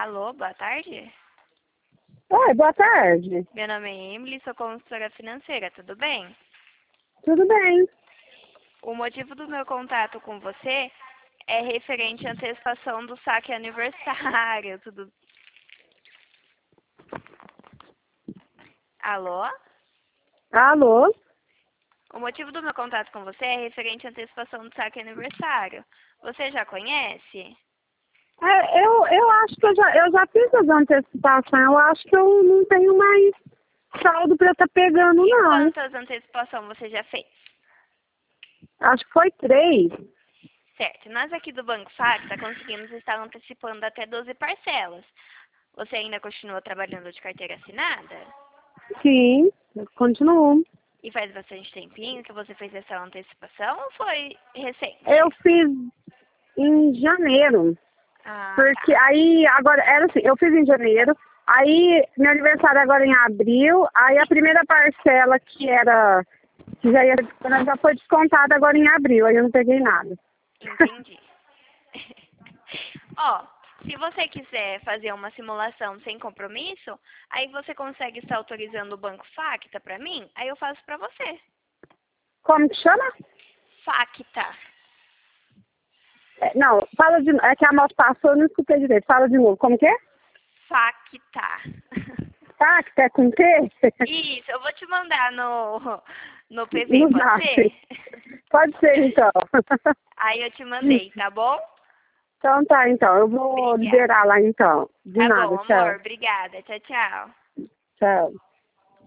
Alô, boa tarde. Oi, boa tarde. Meu nome é Emily, sou consultora financeira, tudo bem? Tudo bem? O motivo do meu contato com você é referente à antecipação do saque aniversário, tudo... Alô? Alô? O motivo do meu contato com você é referente à antecipação do saque aniversário. Você já conhece? Eu acho que eu já fiz as antecipações. Eu acho que eu não tenho mais saldo para estar pegando, E não. quantas antecipações você já fez? Acho que foi 3. Certo, nós aqui do Banco Facta conseguimos estar antecipando até 12 parcelas. Você ainda continua trabalhando de carteira assinada? Sim, eu continuo. E faz bastante tempinho que você fez essa antecipação ou foi recente? Eu fiz em janeiro. Ah, Porque tá. aí, agora, era assim, eu fiz em janeiro. Aí, meu aniversário agora em abril. Aí, a primeira parcela que já ia ser descontada, já foi descontada agora em abril. Aí, eu não peguei nada. Entendi. Ó, se você quiser fazer uma simulação sem compromisso, aí você consegue estar autorizando o Banco Facta para mim, aí eu faço para você. Como que chama? Facta. Não, fala de novo. É que a moto passou, eu não escutei direito. Fala de novo. Como que é? Facta. Tá, que tá com T? Isso, eu vou te mandar no PV, No pode zap. ser? Pode ser, então. Aí eu te mandei, tá bom? Então tá, então. Eu vou Obrigada. liberar lá, então. De Tá nada, bom, amor. tchau. Obrigada. Tchau, tchau. Tchau.